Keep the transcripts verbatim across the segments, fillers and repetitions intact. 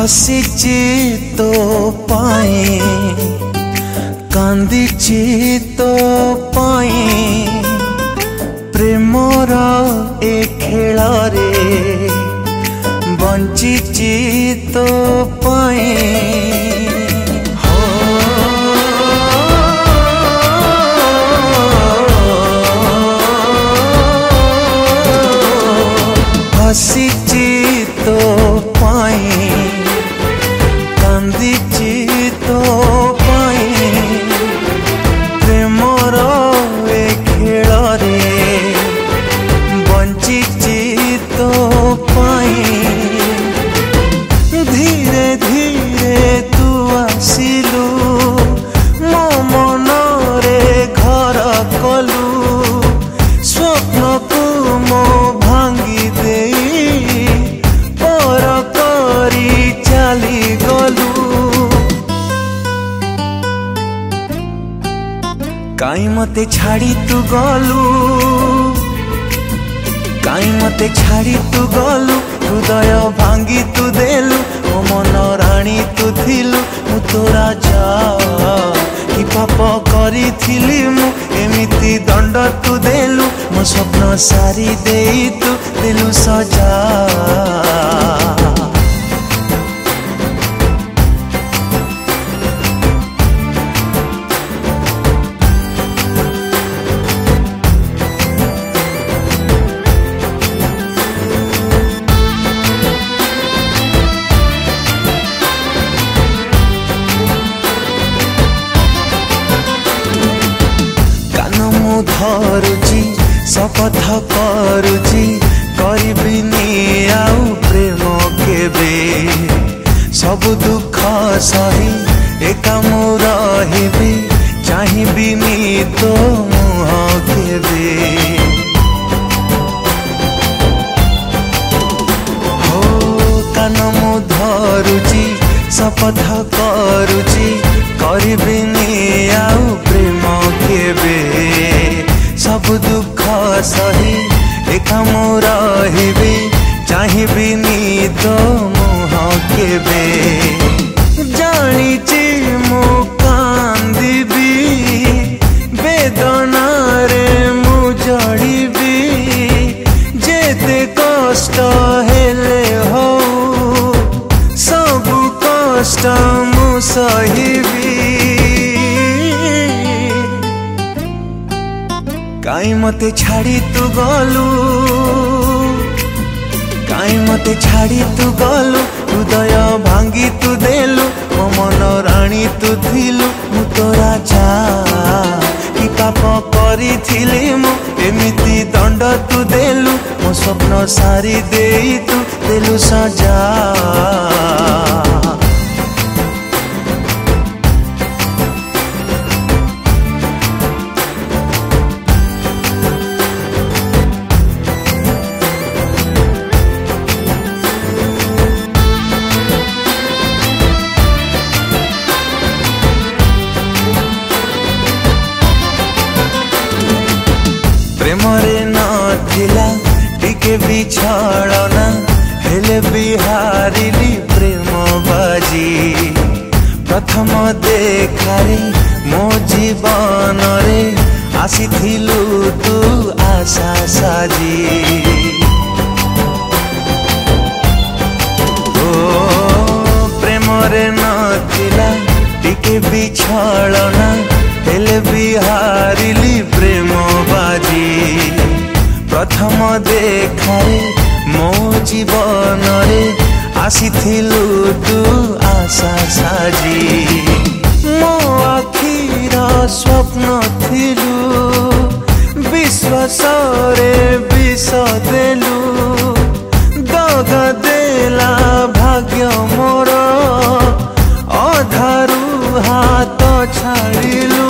हसीची तो पाई कांदीची तो पाई प्रेमर ए खेल रे बंचीची तो पाई हसीची तो पाई कांदीची तो पाई प्रेमर ए खेल रे बंचीची तो पाई धीरे धीरे तू आसिलु मो मन रे घर कलु स्वप्न को मो भांगी दे पर करी चली गलु काई मते छाड़ी तू गलु काई मते छाड़ी तू गलु हृदय भांगी तू देलु ओ मन राणी तू थिलु मु तोरा जा कि पाप करी थिली मु एमिति दंड तू देलु मो स्वप्न सारी देई तू देलु सजा धरुची शपथ करुची करिबिनी आउ प्रेम केबे सब दुख सही एका मु रहिबी चाहिबिनी तो मुह केबे हो कान मु धरुची शपथ करुची करिबिनी आउ प्रेम केबे सब दुख सही एका मु रहिबी चाहिबिनी तो मुह केबे जानिची मु कांदिबी वेदना रे मु जड़िबी जेते कष्ट हेले हो सब कष्ट मु सहिबी काई मते छाड़ी तू गलु काई मते छाड़ी तू गलु हृदय भांगी तू देलु मो मन राणी तू थिलु मु तोरा जा कि पाप करी थिली मु एमिति दंड तू देलु मो स्वप्न सारी देई तू देलु सजा प्रेमरे नथिला टिके बिछड़ना हेले बिहारिली प्रेम बाजी प्रथम देखारे मो जीवन रे आसीथिलु तू आशा साजी ओ प्रेमरे नथिला टिके बिछड़ना हेले बिहारिली प्रेम बाजी प्रथम देखारे मो जीवन रे आसीथिलु तू आशा साजी मो आखिर स्वप्न थिलु विश्वास रे विष देलु दगा देला भाग्य मोर अधारू हाथ छाड़िलु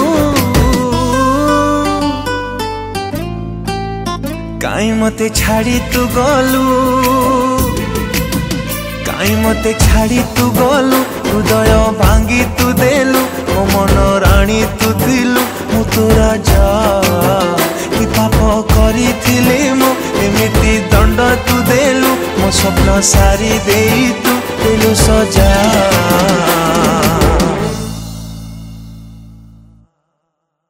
काई मते छाड़ी तू गलु काई मते छाड़ी तू गलु हृदय भांगी तू देलु मो मन राणी तू थिलु मु तोरा जा कि पाप करी थिली मु एमिति दंड तू देलु मो स्वप्न सारी देई तू देलु सजा।